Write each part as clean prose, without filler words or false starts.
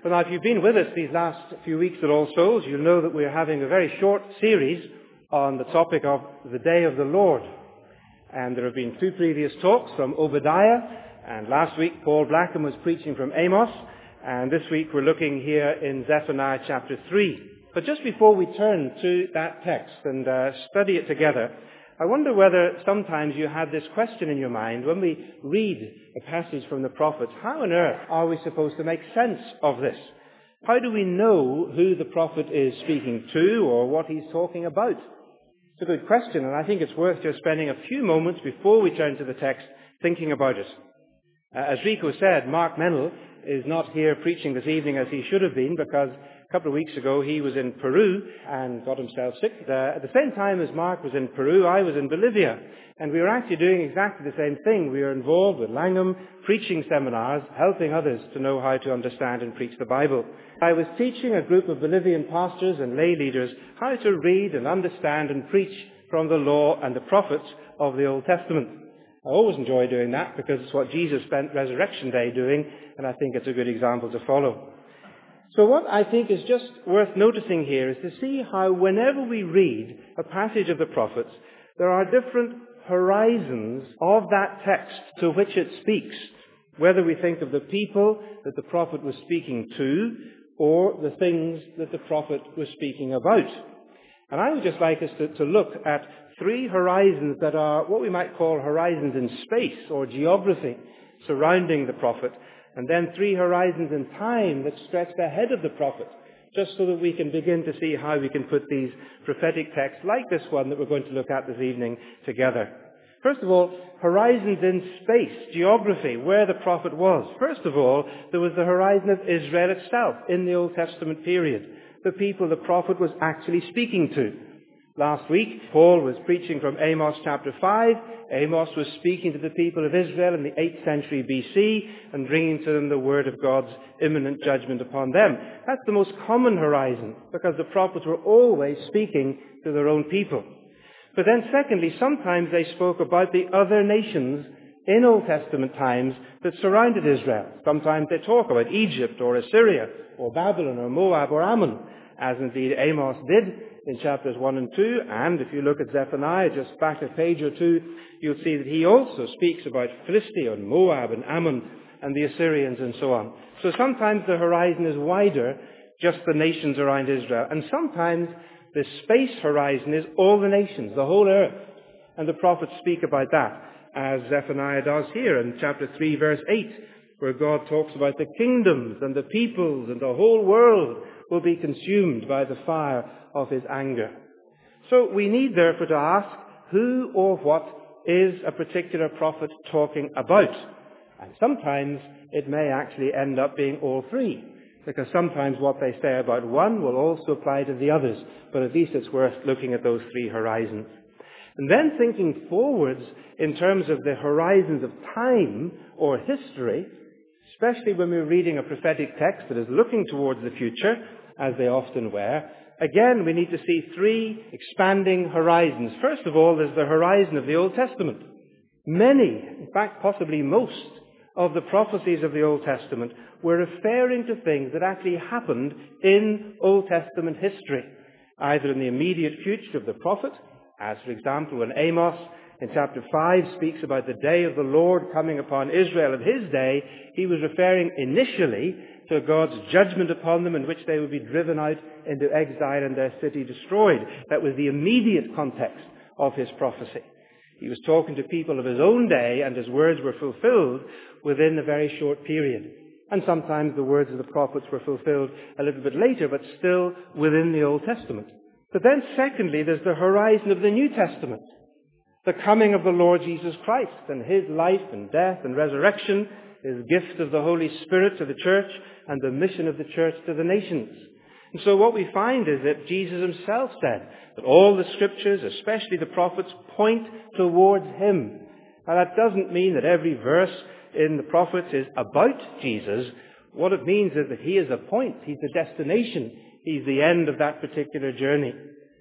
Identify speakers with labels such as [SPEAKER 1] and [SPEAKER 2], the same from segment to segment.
[SPEAKER 1] Well, now, if you've been with us these last few weeks at All Souls, you'll know that we're having a very short series on the topic of the Day of the Lord. And there have been two previous talks from Obadiah, and last week Paul Blackham was preaching from Amos, and this week we're looking here in Zephaniah chapter 3. But just before we turn to that text and study it together, I wonder whether sometimes you have this question in your mind when we read a passage from the prophets: how on earth are we supposed to make sense of this? How do we know who the prophet is speaking to or what he's talking about? It's a good question, and I think it's worth just spending a few moments before we turn to the text thinking about it. As Rico said, Mark Mennel is not here preaching this evening as he should have been, because a couple of weeks ago he was in Peru and got himself sick. At the same time as Mark was in Peru, I was in Bolivia, and we were actually doing exactly the same thing. We were involved with Langham, preaching seminars, helping others to know how to understand and preach the Bible. I was teaching a group of Bolivian pastors and lay leaders how to read and understand and preach from the law and the prophets of the Old Testament. I always enjoy doing that because it's what Jesus spent Resurrection Day doing, and I think it's a good example to follow. So what I think is just worth noticing here is to see how whenever we read a passage of the prophets, there are different horizons of that text to which it speaks, whether we think of the people that the prophet was speaking to or the things that the prophet was speaking about. And I would just like us to look at three horizons that are what we might call horizons in space or geography surrounding the prophet, and then three horizons in time that stretched ahead of the prophet, just so that we can begin to see how we can put these prophetic texts, like this one that we're going to look at this evening, together. First of all, horizons in space, geography, where the prophet was. First of all, there was the horizon of Israel itself in the Old Testament period, the people the prophet was actually speaking to. Last week, Paul was preaching from Amos chapter 5. Amos was speaking to the people of Israel in the 8th century BC and bringing to them the word of God's imminent judgment upon them. That's the most common horizon, because the prophets were always speaking to their own people. But then secondly, sometimes they spoke about the other nations in Old Testament times that surrounded Israel. Sometimes they talk about Egypt or Assyria or Babylon or Moab or Ammon, as indeed Amos did in chapters 1 and 2, and if you look at Zephaniah, just back a page or two, you'll see that he also speaks about Philistia and Moab and Ammon and the Assyrians and so on. So sometimes the horizon is wider, just the nations around Israel, and sometimes the space horizon is all the nations, the whole earth, and the prophets speak about that, as Zephaniah does here in chapter 3, verse 8, where God talks about the kingdoms and the peoples and the whole world will be consumed by the fire of his anger. So we need therefore to ask, who or what is a particular prophet talking about? And sometimes it may actually end up being all three, because sometimes what they say about one will also apply to the others, but at least it's worth looking at those three horizons. And then thinking forwards in terms of the horizons of time or history, especially when we're reading a prophetic text that is looking towards the future, as they often were, again we need to see three expanding horizons. First of all, there's the horizon of the Old Testament. Many, in fact possibly most, of the prophecies of the Old Testament were referring to things that actually happened in Old Testament history, either in the immediate future of the prophet, as for example when Amos in chapter 5 speaks about the day of the Lord coming upon Israel of his day. He was referring initially to God's judgment upon them, in which they would be driven out into exile and their city destroyed. That was the immediate context of his prophecy. He was talking to people of his own day, and his words were fulfilled within a very short period. And sometimes the words of the prophets were fulfilled a little bit later, but still within the Old Testament. But then secondly, there's the horizon of the New Testament. The coming of the Lord Jesus Christ and his life and death and resurrection, his gift of the Holy Spirit to the church, and the mission of the church to the nations. And so what we find is that Jesus himself said that all the scriptures, especially the prophets, point towards him. Now that doesn't mean that every verse in the prophets is about Jesus. What it means is that he is a point, he's the destination, he's the end of that particular journey.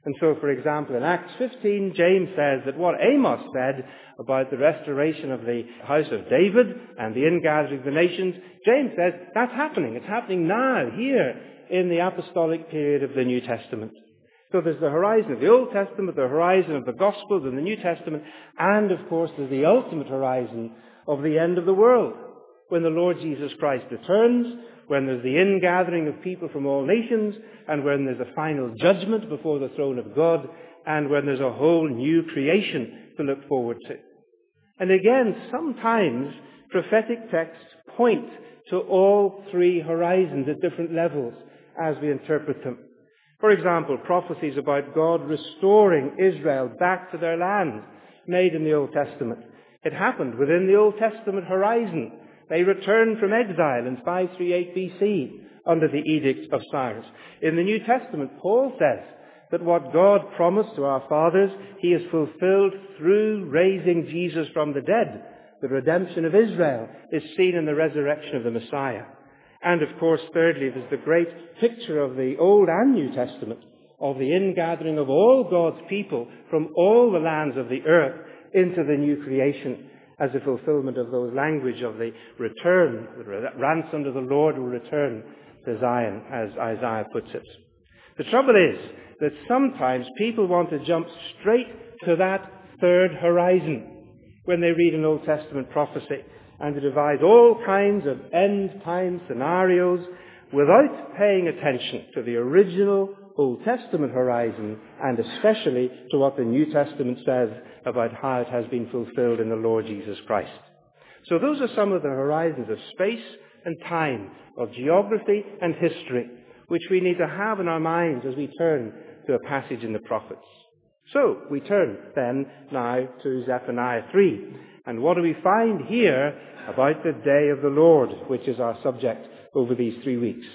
[SPEAKER 1] And so, for example, in Acts 15, James says that what Amos said about the restoration of the house of David and the ingathering of the nations, James says that's happening. It's happening now, here, in the apostolic period of the New Testament. So there's the horizon of the Old Testament, the horizon of the Gospels and the New Testament, and of course there's the ultimate horizon of the end of the world, when the Lord Jesus Christ returns, when there's the ingathering of people from all nations, and when there's a final judgment before the throne of God, and when there's a whole new creation to look forward to. And again, sometimes prophetic texts point to all three horizons at different levels as we interpret them. For example, prophecies about God restoring Israel back to their land, made in the Old Testament. It happened within the Old Testament horizon. They returned from exile in 538 BC under the edict of Cyrus. In the New Testament, Paul says that what God promised to our fathers, he has fulfilled through raising Jesus from the dead. The redemption of Israel is seen in the resurrection of the Messiah. And of course, thirdly, there's the great picture of the Old and New Testament of the ingathering of all God's people from all the lands of the earth into the new creation, as a fulfillment of those language of the return, the ransomed of the Lord will return to Zion, as Isaiah puts it. The trouble is that sometimes people want to jump straight to that third horizon when they read an Old Testament prophecy, and to devise all kinds of end-time scenarios without paying attention to the original Old Testament horizon, and especially to what the New Testament says about how it has been fulfilled in the Lord Jesus Christ. So those are some of the horizons of space and time, of geography and history, which we need to have in our minds as we turn to a passage in the prophets. So we turn then now to Zephaniah 3. And what do we find here about the day of the Lord, which is our subject over these 3 weeks?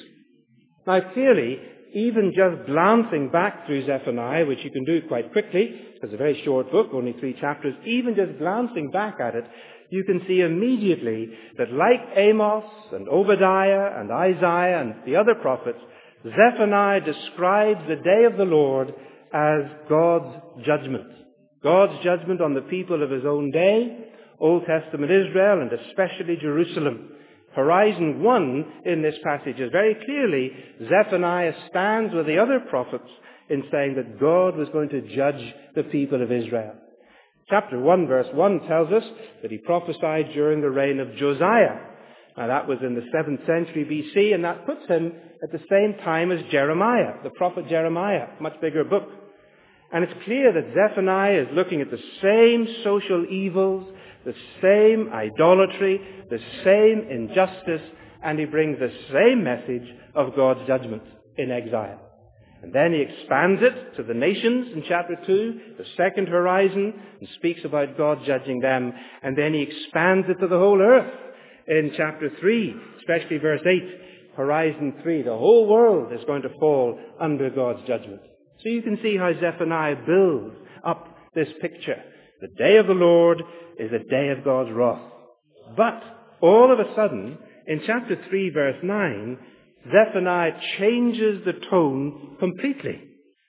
[SPEAKER 1] Now clearly, even just glancing back through Zephaniah, which you can do quite quickly, it's a very short book, only 3 chapters, even just glancing back at it, you can see immediately that like Amos and Obadiah and Isaiah and the other prophets, Zephaniah describes the day of the Lord as God's judgment. God's judgment on the people of his own day, Old Testament Israel, and especially Jerusalem. Horizon 1 in this passage is very clearly Zephaniah stands with the other prophets in saying that God was going to judge the people of Israel. Chapter 1 verse 1 tells us that he prophesied during the reign of Josiah. Now that was in the 7th century BC, and that puts him at the same time as Jeremiah, the prophet Jeremiah, much bigger book. And it's clear that Zephaniah is looking at the same social evils, the same idolatry, the same injustice, and he brings the same message of God's judgment in exile. And then he expands it to the nations in chapter 2, the second horizon, and speaks about God judging them. And then he expands it to the whole earth in chapter 3, especially verse 8, horizon 3. The whole world is going to fall under God's judgment. So you can see how Zephaniah builds up this picture. The day of the Lord is a day of God's wrath. But all of a sudden, in chapter 3, verse 9, Zephaniah changes the tone completely.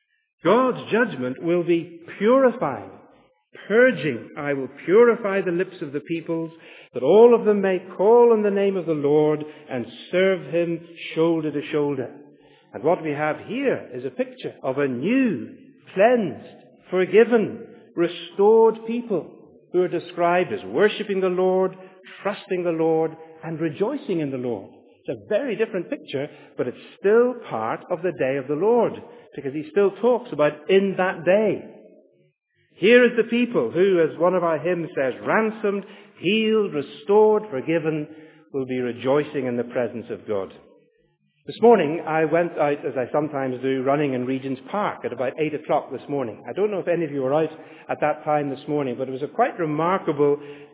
[SPEAKER 1] God's judgment will be purifying, purging. I will purify the lips of the peoples, that all of them may call on the name of the Lord and serve him shoulder to shoulder. And what we have here is a picture of a new, cleansed, forgiven, restored people who are described as worshipping the Lord, trusting the Lord, and rejoicing in the Lord. It's a very different picture, but it's still part of the day of the Lord, because he still talks about in that day. Here is the people who, as one of our hymns says, ransomed, healed, restored, forgiven, will be rejoicing in the presence of God. This morning, I went out, as I sometimes do, running in Regent's Park at about 8 o'clock this morning. I don't know if any of you were out at that time this morning, but it was a quite remarkable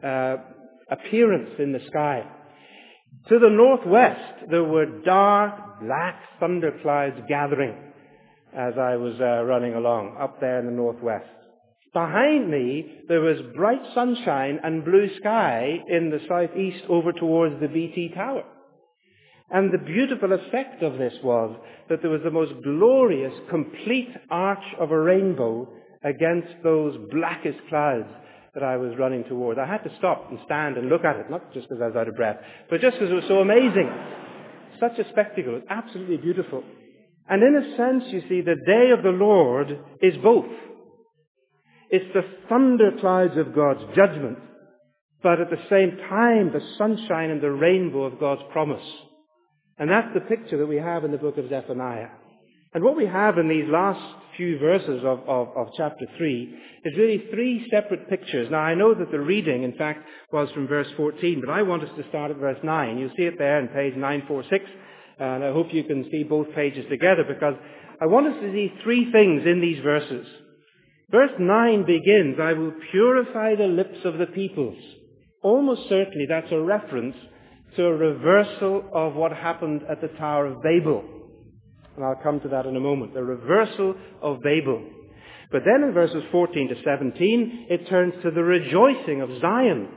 [SPEAKER 1] appearance in the sky. To the northwest, there were dark, black thunderclouds gathering as I was running along up there in the northwest. Behind me, there was bright sunshine and blue sky in the southeast over towards the BT Tower. And the beautiful effect of this was that there was the most glorious, complete arch of a rainbow against those blackest clouds that I was running towards. I had to stop and stand and look at it, not just because I was out of breath, but just because it was so amazing. Such a spectacle. It's absolutely beautiful. And in a sense, you see, the day of the Lord is both. It's the thunder clouds of God's judgment, but at the same time, the sunshine and the rainbow of God's promise. And that's the picture that we have in the book of Zephaniah. And what we have in these last few verses of chapter 3 is really three separate pictures. Now, I know that the reading, in fact, was from verse 14, but I want us to start at verse 9. You'll see it there on page 946, and I hope you can see both pages together, because I want us to see three things in these verses. Verse 9 begins, I will purify the lips of the peoples. Almost certainly that's a reference to a reversal of what happened at the Tower of Babel. And I'll come to that in a moment. The reversal of Babel. But then in verses 14 to 17, it turns to the rejoicing of Zion.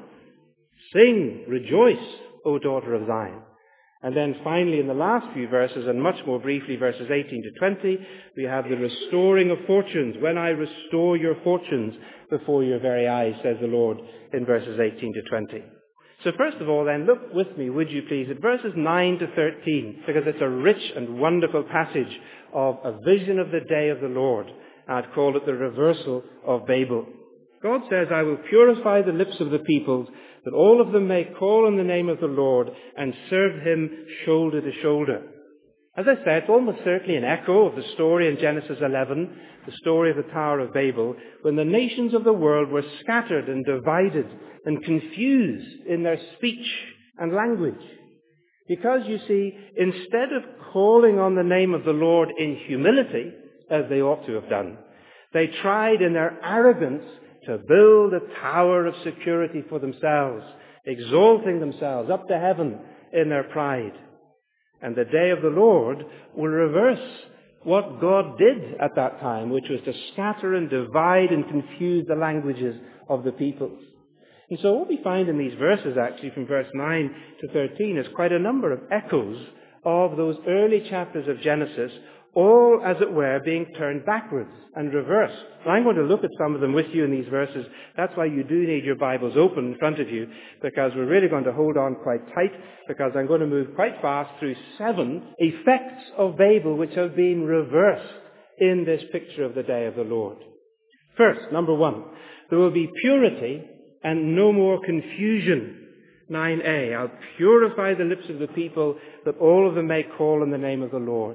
[SPEAKER 1] Sing, rejoice, O daughter of Zion. And then finally in the last few verses, and much more briefly, verses 18 to 20, we have the restoring of fortunes. When I restore your fortunes before your very eyes, says the Lord in verses 18 to 20. So first of all then, look with me, would you please, at verses 9 to 13, because it's a rich and wonderful passage of a vision of the day of the Lord. I'd call it the reversal of Babel. God says, I will purify the lips of the peoples, that all of them may call on the name of the Lord and serve him shoulder to shoulder. As I said, it's almost certainly an echo of the story in Genesis 11, the story of the Tower of Babel, when the nations of the world were scattered and divided and confused in their speech and language. Because, you see, instead of calling on the name of the Lord in humility, as they ought to have done, they tried in their arrogance to build a tower of security for themselves, exalting themselves up to heaven in their pride. And the day of the Lord will reverse what God did at that time, which was to scatter and divide and confuse the languages of the peoples. And so what we find in these verses, actually, from verse 9 to 13, is quite a number of echoes of those early chapters of Genesis, all, as it were, being turned backwards and reversed. And I'm going to look at some of them with you in these verses. That's why you do need your Bibles open in front of you, because we're really going to hold on quite tight, because I'm going to move quite fast through 7 effects of Babel which have been reversed in this picture of the day of the Lord. First, number 1, there will be purity and no more confusion. 9a, I'll purify the lips of the people, that all of them may call on the name of the Lord.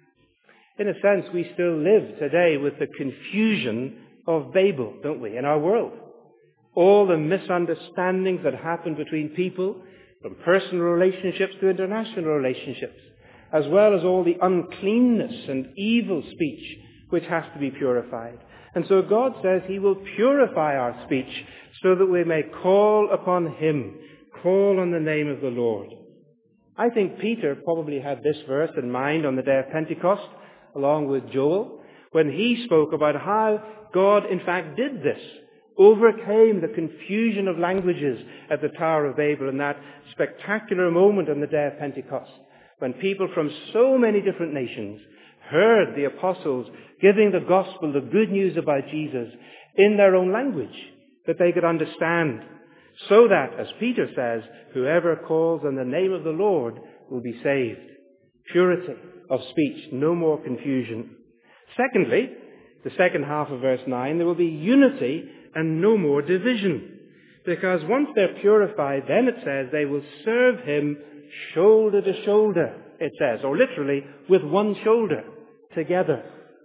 [SPEAKER 1] In a sense, we still live today with the confusion of Babel, don't we, in our world? All the misunderstandings that happen between people, from personal relationships to international relationships, as well as all the uncleanness and evil speech which has to be purified. And so God says he will purify our speech so that we may call upon him, call on the name of the Lord. I think Peter probably had this verse in mind on the day of Pentecost, along with Joel, when he spoke about how God, in fact, did this, overcame the confusion of languages at the Tower of Babel in that spectacular moment on the day of Pentecost, when people from so many different nations heard the apostles giving the gospel, the good news about Jesus, in their own language that they could understand, so that, as Peter says, whoever calls on the name of the Lord will be saved. Purity of speech, no more confusion. Secondly, the second half of verse 9, there will be unity and no more division. Because once they're purified, then it says they will serve him shoulder to shoulder, it says, or literally with one shoulder together.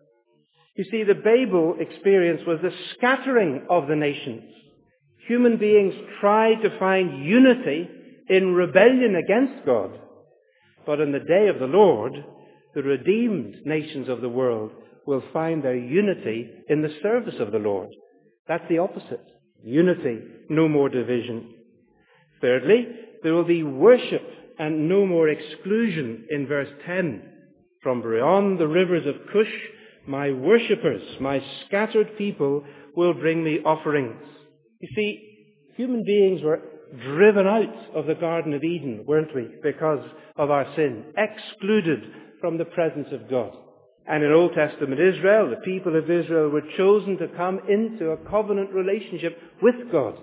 [SPEAKER 1] You see, the Babel experience was the scattering of the nations. Human beings tried to find unity in rebellion against God. But in the day of the Lord, the redeemed nations of the world will find their unity in the service of the Lord. That's the opposite. Unity, no more division. Thirdly, there will be worship and no more exclusion in verse 10. From beyond the rivers of Cush, my worshippers, my scattered people, will bring me offerings. You see, human beings were driven out of the Garden of Eden, weren't we, because of our sin, excluded from the presence of God. And in Old Testament Israel, the people of Israel were chosen to come into a covenant relationship with God.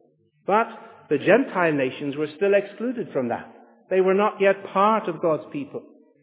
[SPEAKER 1] But the Gentile nations were still excluded from that. They were not yet part of God's people.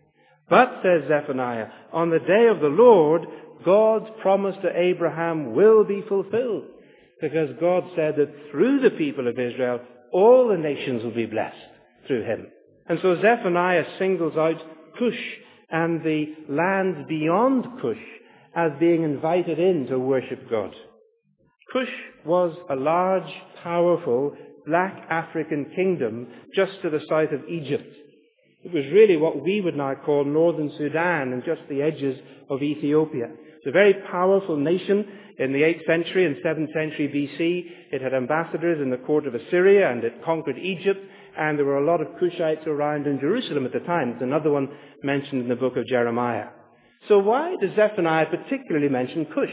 [SPEAKER 1] But, says Zephaniah, on the day of the Lord, God's promise to Abraham will be fulfilled, because God said that through the people of Israel, all the nations will be blessed through him. And so Zephaniah singles out Cush and the lands beyond Cush as being invited in to worship God. Cush was a large, powerful, black African kingdom just to the south of Egypt. It was really what we would now call northern Sudan and just the edges of Ethiopia. It's a very powerful nation. In the 8th century and 7th century BC, it had ambassadors in the court of Assyria, and it conquered Egypt, and there were a lot of Cushites around in Jerusalem at the time. It's another one mentioned in the book of Jeremiah. So why does Zephaniah particularly mention Cush?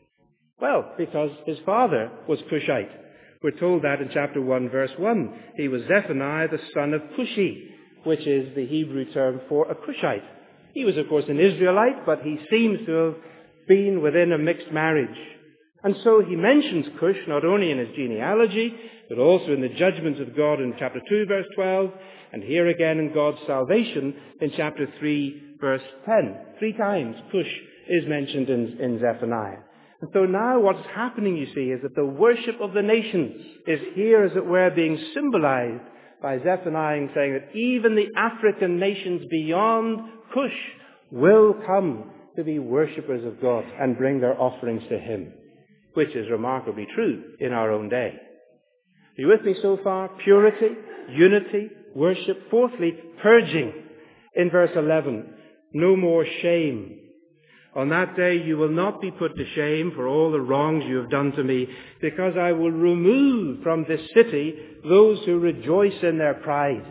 [SPEAKER 1] Well, because his father was Cushite. We're told that in chapter 1, verse 1. He was Zephaniah, the son of Cushi, which is the Hebrew term for a Cushite. He was, of course, an Israelite, but he seems to have been within a mixed marriage. And so he mentions Cush not only in his genealogy, but also in the judgments of God in chapter 2, verse 12, and here again in God's salvation in chapter 3, verse 10. 3 times Cush is mentioned in Zephaniah. And so now what's happening, you see, is that the worship of the nations is here, as it were, being symbolized by Zephaniah saying that even the African nations beyond Cush will come to be worshippers of God and bring their offerings to him, which is remarkably true in our own day. Are you with me so far? Purity, unity, worship. Fourthly, purging. In verse 11, no more shame. On that day you will not be put to shame for all the wrongs you have done to me, because I will remove from this city those who rejoice in their pride.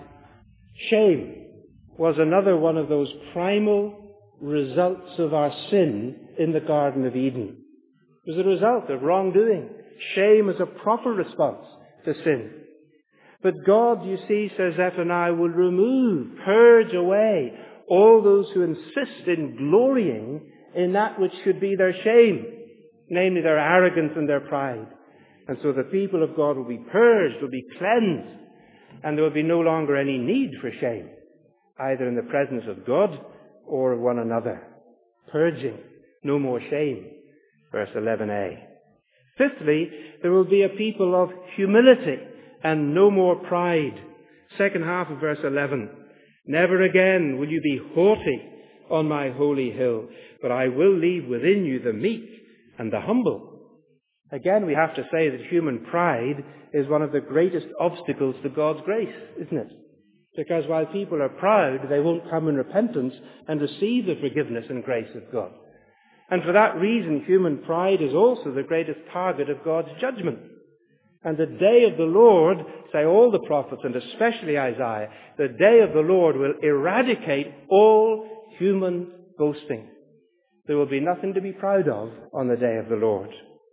[SPEAKER 1] Shame was another one of those primal results of our sin in the Garden of Eden. It was a result of wrongdoing. Shame is a proper response to sin. But God, you see, says Zephaniah, will remove, purge away all those who insist in glorying in that which should be their shame, namely their arrogance and their pride. And so the people of God will be purged, will be cleansed, and there will be no longer any need for shame, either in the presence of God or of one another. Purging, no more shame. Verse 11a. Fifthly, there will be a people of humility and no more pride. Second half of verse 11. Never again will you be haughty on my holy hill, but I will leave within you the meek and the humble. Again, we have to say that human pride is one of the greatest obstacles to God's grace, isn't it? Because while people are proud, they won't come in repentance and receive the forgiveness and grace of God. And for that reason, human pride is also the greatest target of God's judgment. And the day of the Lord, say all the prophets, and especially Isaiah, the day of the Lord will eradicate all human boasting. There will be nothing to be proud of on the day of the Lord.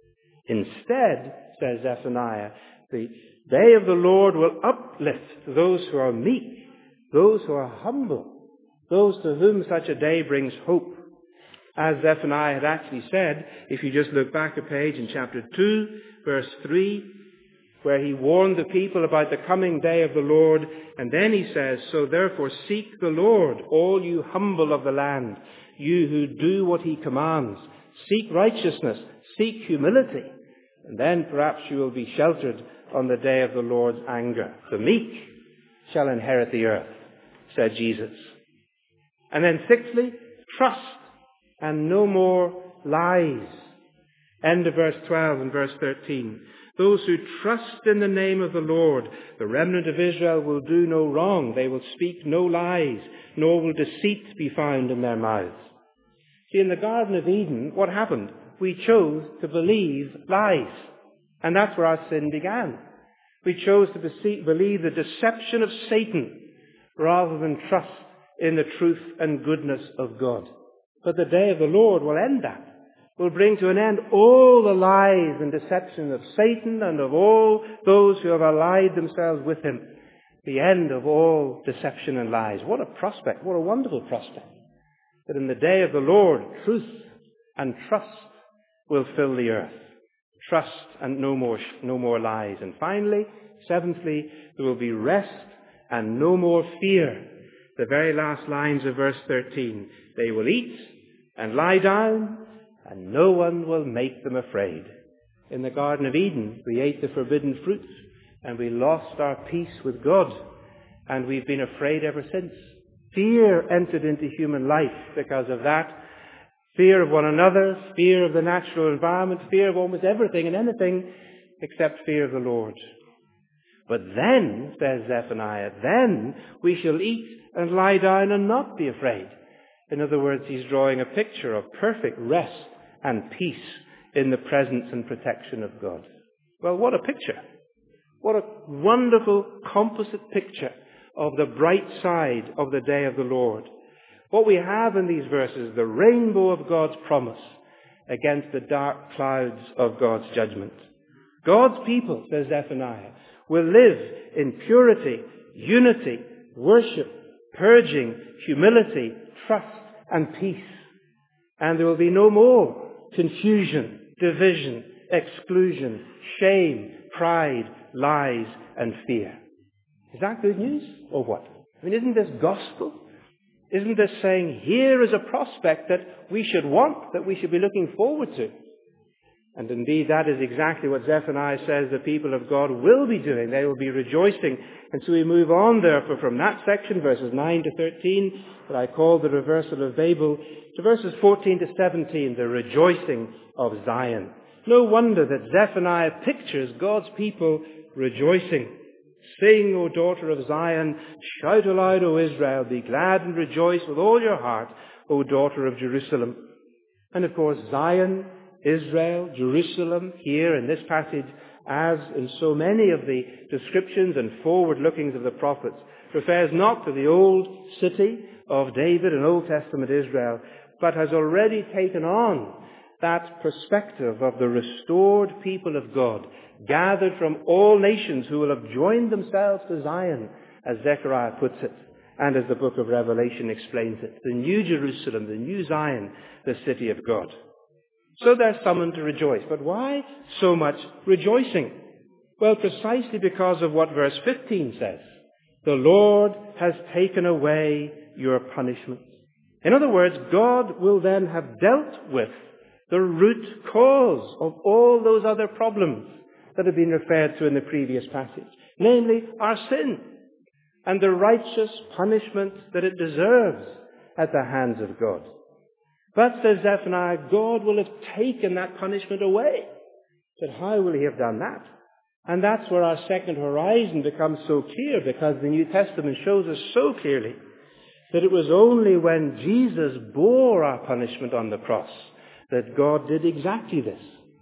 [SPEAKER 1] Instead, says Zephaniah, the day of the Lord will uplift those who are meek, those who are humble, those to whom such a day brings hope. As Zephaniah had actually said, if you just look back a page in chapter 2, verse 3, where he warned the people about the coming day of the Lord, and then he says, so therefore seek the Lord, all you humble of the land, you who do what he commands. Seek righteousness, seek humility, and then perhaps you will be sheltered on the day of the Lord's anger. The meek shall inherit the earth, said Jesus. And then sixthly, trust and no more lies. End of verse 12 and verse 13. Those who trust in the name of the Lord, the remnant of Israel, will do no wrong. They will speak no lies, nor will deceit be found in their mouths. See, in the Garden of Eden, what happened? We chose to believe lies. And that's where our sin began. We chose to believe the deception of Satan rather than trust in the truth and goodness of God. But the day of the Lord will end that. will bring to an end all the lies and deception of Satan and of all those who have allied themselves with him. The end of all deception and lies. What a prospect, what a wonderful prospect. That in the day of the Lord, truth and trust will fill the earth. Trust and no more lies. And finally, seventhly, there will be rest and no more fear. The very last lines of verse 13. They will eat and lie down, and no one will make them afraid. In the Garden of Eden, we ate the forbidden fruit, and we lost our peace with God, and we've been afraid ever since. Fear entered into human life because of that. Fear of one another, fear of the natural environment, fear of almost everything and anything except fear of the Lord. But then, says Zephaniah, then we shall eat and lie down and not be afraid. In other words, he's drawing a picture of perfect rest and peace in the presence and protection of God. Well, what a picture. What a wonderful composite picture of the bright side of the day of the Lord. What we have in these verses, the rainbow of God's promise against the dark clouds of God's judgment. God's people, says Zephaniah, will live in purity, unity, worship, purging, humility, trust, and peace. And there will be no more confusion, division, exclusion, shame, pride, lies, and fear. Is that good news or what? I mean, isn't this gospel? Isn't this saying, here is a prospect that we should want, that we should be looking forward to? And indeed, that is exactly what Zephaniah says the people of God will be doing. They will be rejoicing. And so we move on, therefore, from that section, verses 9 to 13, that I call the reversal of Babel, to verses 14 to 17, the rejoicing of Zion. No wonder that Zephaniah pictures God's people rejoicing. Sing, O daughter of Zion, shout aloud, O Israel, be glad and rejoice with all your heart, O daughter of Jerusalem. And of course, Zion, Israel, Jerusalem, here in this passage, as in so many of the descriptions and forward-lookings of the prophets, refers not to the old city of David and Old Testament Israel, but has already taken on that perspective of the restored people of God, gathered from all nations who will have joined themselves to Zion, as Zechariah puts it, and as the book of Revelation explains it. The new Jerusalem, the new Zion, the city of God. So they're summoned to rejoice. But why so much rejoicing? Well, precisely because of what verse 15 says. The Lord has taken away your punishment. In other words, God will then have dealt with the root cause of all those other problems that have been referred to in the previous passage, namely our sin and the righteous punishment that it deserves at the hands of God. But, says Zephaniah, God will have taken that punishment away. But how will he have done that? And that's where our second horizon becomes so clear, because the New Testament shows us so clearly that it was only when Jesus bore our punishment on the cross that God did exactly this.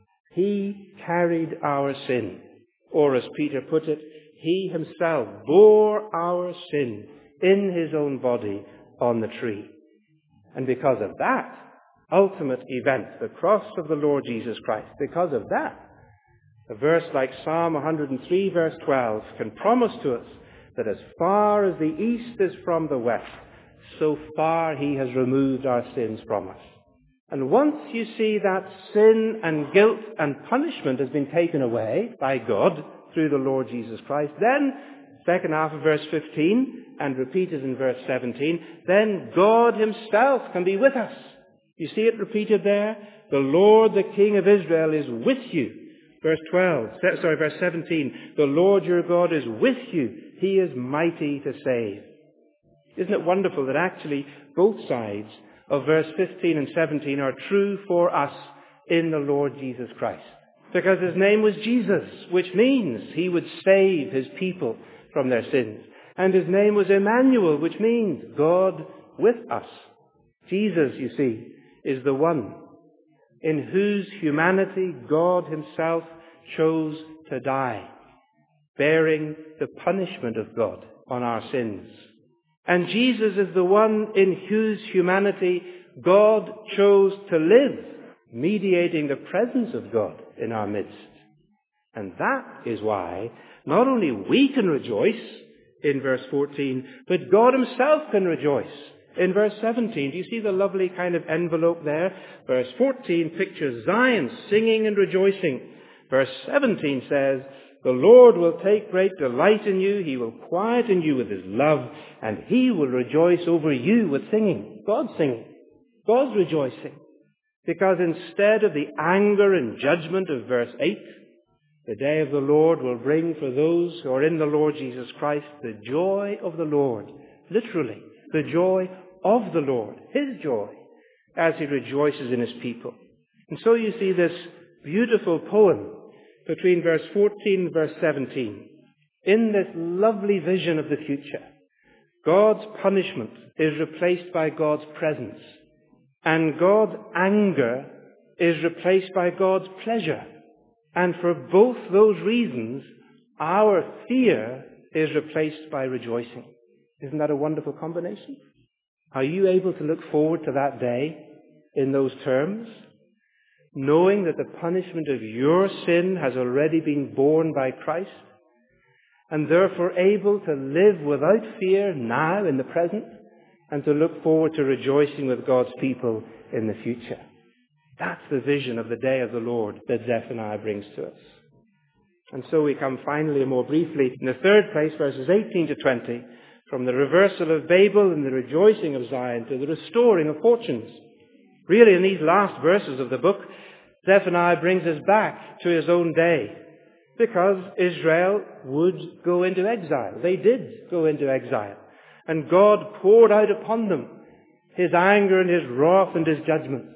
[SPEAKER 1] He carried our sin. Or as Peter put it, he himself bore our sin in his own body on the tree. And because of that ultimate event, the cross of the Lord Jesus Christ, because of that, a verse like Psalm 103 verse 12 can promise to us that as far as the east is from the west, so far he has removed our sins from us. And once you see that sin and guilt and punishment has been taken away by God through the Lord Jesus Christ, then, second half of verse 15, and repeated in verse 17, then God himself can be with us. You see it repeated there? The Lord, the King of Israel, is with you. Verse 17, the Lord your God is with you. He is mighty to save. Isn't it wonderful that actually both sides of verse 15 and 17 are true for us in the Lord Jesus Christ? Because his name was Jesus, which means he would save his people from their sins. And his name was Emmanuel, which means God with us. Jesus, you see, is the one in whose humanity God himself chose to die, bearing the punishment of God on our sins. And Jesus is the one in whose humanity God chose to live, mediating the presence of God in our midst. And that is why not only we can rejoice in verse 14, but God himself can rejoice in verse 17. Do you see the lovely kind of envelope there? Verse 14 pictures Zion singing and rejoicing. Verse 17 says, the Lord will take great delight in you. He will quieten you with his love, and he will rejoice over you with singing. God's singing. God's rejoicing. Because instead of the anger and judgment of verse 8, the day of the Lord will bring for those who are in the Lord Jesus Christ the joy of the Lord. Literally, the joy of the Lord, his joy, as he rejoices in his people. And so you see this beautiful poem between verse 14 and verse 17. In this lovely vision of the future, God's punishment is replaced by God's presence, and God's anger is replaced by God's pleasure. And for both those reasons, our fear is replaced by rejoicing. Isn't that a wonderful combination? Are you able to look forward to that day in those terms? Knowing that the punishment of your sin has already been borne by Christ, and therefore able to live without fear now in the present, and to look forward to rejoicing with God's people in the future. That's the vision of the day of the Lord that Zephaniah brings to us. And so we come finally and more briefly in the third place, verses 18 to 20, from the reversal of Babel and the rejoicing of Zion to the restoring of fortunes. Really, in these last verses of the book, Zephaniah brings us back to his own day, because Israel would go into exile. They did go into exile. And God poured out upon them his anger and his wrath and his judgment.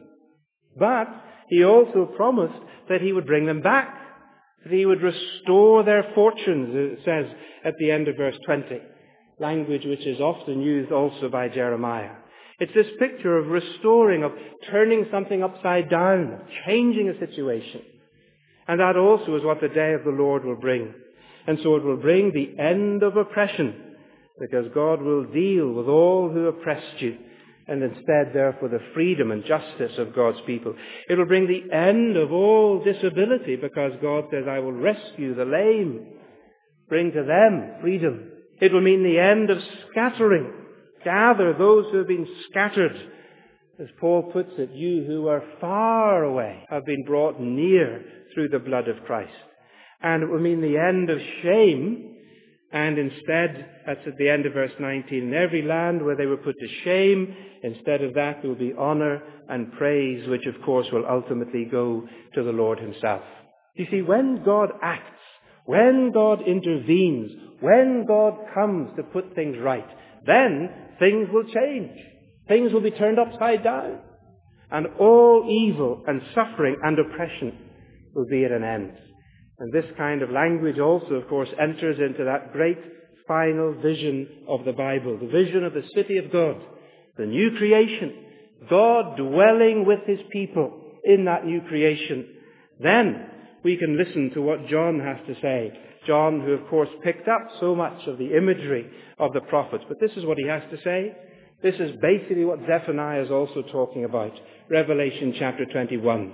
[SPEAKER 1] But he also promised that he would bring them back, that he would restore their fortunes, it says at the end of verse 20, language which is often used also by Jeremiah. It's this picture of restoring, of turning something upside down, of changing a situation. And that also is what the day of the Lord will bring. And so it will bring the end of oppression, because God will deal with all who oppressed you, and instead, therefore, the freedom and justice of God's people. It will bring the end of all disability, because God says, I will rescue the lame, bring to them freedom. It will mean the end of scattering. Gather those who have been scattered. As Paul puts it, you who are far away have been brought near through the blood of Christ. And it will mean the end of shame. And instead, that's at the end of verse 19, in every land where they were put to shame, instead of that there will be honor and praise, which of course will ultimately go to the Lord himself. You see, when God acts, when God intervenes, when God comes to put things right, then things will change. Things will be turned upside down. And all evil and suffering and oppression will be at an end. And this kind of language also, of course, enters into that great final vision of the Bible, the vision of the city of God, the new creation, God dwelling with his people in that new creation. Then we can listen to what John has to say. John, who of course picked up so much of the imagery of the prophets. But this is what he has to say. This is basically what Zephaniah is also talking about. Revelation chapter 21.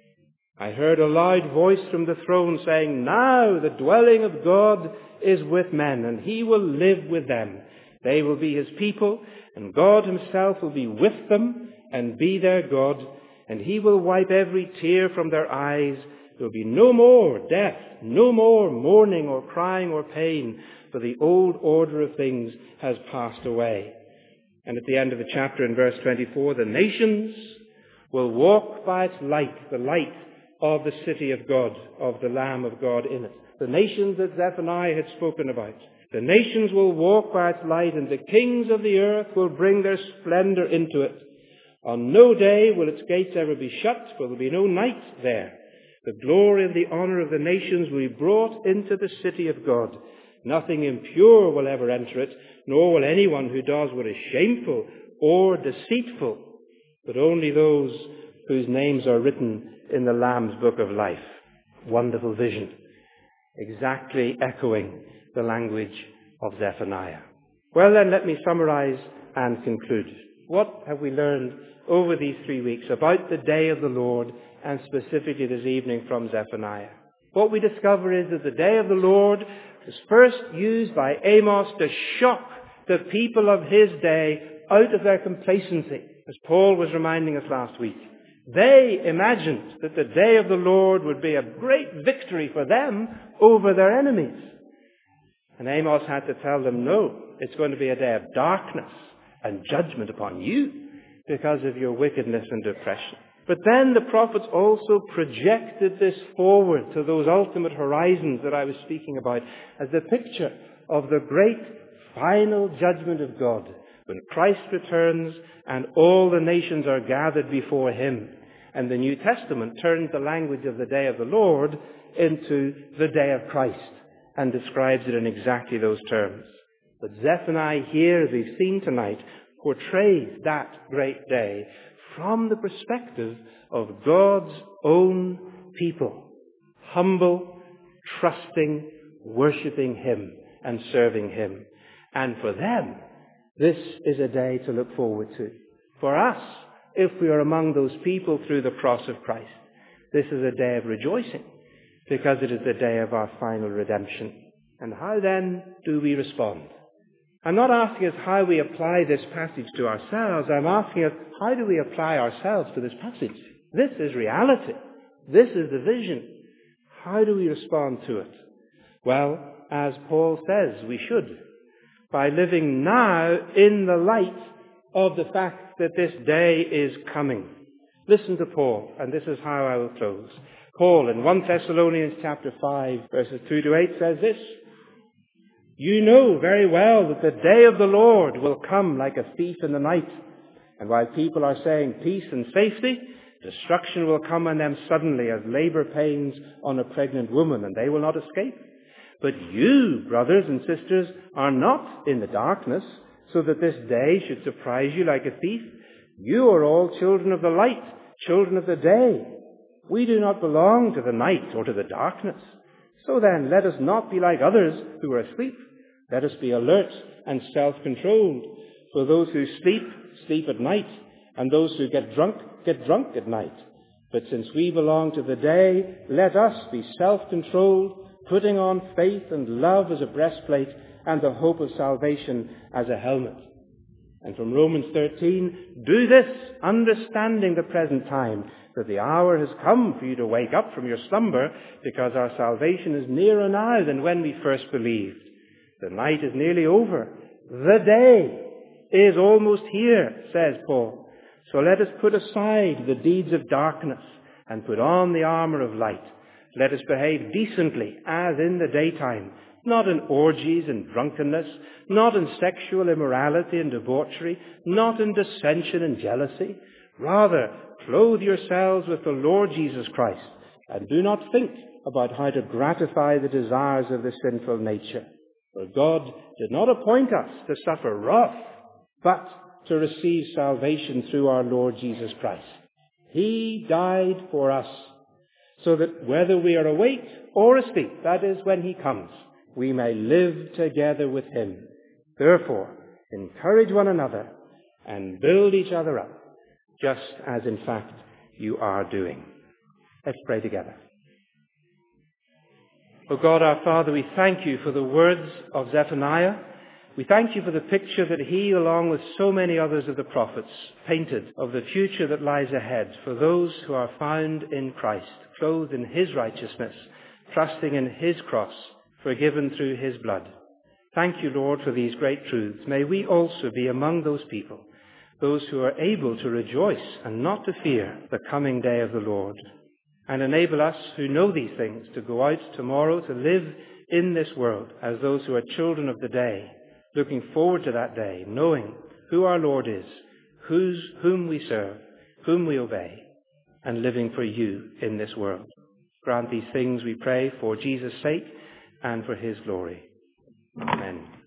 [SPEAKER 1] I heard a loud voice from the throne saying, now the dwelling of God is with men, and he will live with them. They will be his people, and God himself will be with them and be their God, and he will wipe every tear from their eyes. There will be no more death, no more mourning or crying or pain, for the old order of things has passed away. And at the end of the chapter in verse 24, the nations will walk by its light, the light of the city of God, of the Lamb of God in it. The nations that Zephaniah had spoken about. The nations will walk by its light, and the kings of the earth will bring their splendor into it. On no day will its gates ever be shut, for there will be no night there. The glory and the honor of the nations will be brought into the city of God. Nothing impure will ever enter it, nor will anyone who does what is shameful or deceitful, but only those whose names are written in the Lamb's book of life. Wonderful vision. Exactly echoing the language of Zephaniah. Well then, let me summarize and conclude. What have we learned over these 3 weeks about the day of the Lord, and specifically this evening from Zephaniah? What we discover is that the day of the Lord was first used by Amos to shock the people of his day out of their complacency, as Paul was reminding us last week. They imagined that the day of the Lord would be a great victory for them over their enemies. And Amos had to tell them, no, it's going to be a day of darkness and judgment upon you because of your wickedness and oppression. But then the prophets also projected this forward to those ultimate horizons that I was speaking about as the picture of the great final judgment of God when Christ returns and all the nations are gathered before him. And the New Testament turns the language of the day of the Lord into the day of Christ and describes it in exactly those terms. But Zephaniah here, as we've seen tonight, portrays that great day from the perspective of God's own people, humble, trusting, worshipping him and serving him. And for them, this is a day to look forward to. For us, if we are among those people through the cross of Christ, this is a day of rejoicing because it is the day of our final redemption. And how then do we respond? I'm not asking us how we apply this passage to ourselves. I'm asking us, how do we apply ourselves to this passage? This is reality. This is the vision. How do we respond to it? Well, as Paul says, we should, by living now in the light of the fact that this day is coming. Listen to Paul, and this is how I will close. Paul, in 1 Thessalonians chapter 5, verses 2 to 8, says this: "You know very well that the day of the Lord will come like a thief in the night. And while people are saying peace and safety, destruction will come on them suddenly as labor pains on a pregnant woman, and they will not escape. But you, brothers and sisters, are not in the darkness, so that this day should surprise you like a thief. You are all children of the light, children of the day. We do not belong to the night or to the darkness. So then, let us not be like others who are asleep. Let us be alert and self-controlled. For those who sleep, sleep at night, and those who get drunk at night. But since we belong to the day, let us be self-controlled, putting on faith and love as a breastplate, and the hope of salvation as a helmet." And from Romans 13, "Do this, understanding the present time, that the hour has come for you to wake up from your slumber, because our salvation is nearer now than when we first believed. The night is nearly over. The day is almost here," says Paul. "So let us put aside the deeds of darkness and put on the armor of light. Let us behave decently as in the daytime, not in orgies and drunkenness, not in sexual immorality and debauchery, not in dissension and jealousy. Rather, clothe yourselves with the Lord Jesus Christ, and do not think about how to gratify the desires of the sinful nature. For God did not appoint us to suffer wrath, but to receive salvation through our Lord Jesus Christ. He died for us, so that whether we are awake or asleep, that is, when he comes, we may live together with him. Therefore, encourage one another and build each other up, just as in fact you are doing." Let's pray together. O God, our Father, we thank you for the words of Zephaniah. We thank you for the picture that he, along with so many others of the prophets, painted of the future that lies ahead for those who are found in Christ, clothed in his righteousness, trusting in his cross, forgiven through his blood. Thank you, Lord, for these great truths. May we also be among those people, those who are able to rejoice and not to fear the coming day of the Lord. And enable us who know these things to go out tomorrow to live in this world as those who are children of the day, looking forward to that day, knowing who our Lord is, whom we serve, whom we obey, and living for you in this world. Grant these things, we pray, for Jesus' sake and for his glory. Amen.